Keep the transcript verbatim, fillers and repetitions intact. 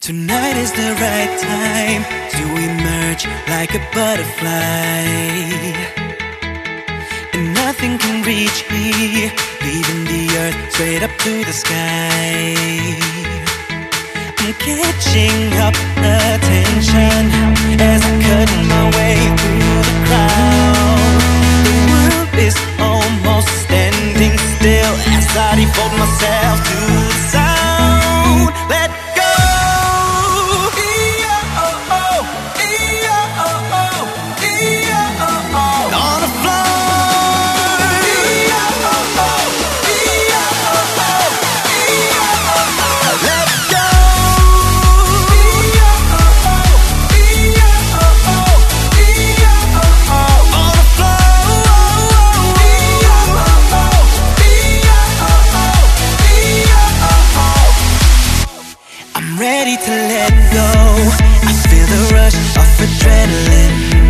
Tonight is the right time to emerge like a butterfly, and nothing can reach me, leaving the earth straight up to the sky. I'm catching up attention as I cut my way through the crowd. The world is almost standing still as I devote myself to the sound. Let go. Ready to let go. I feel the rush of adrenaline.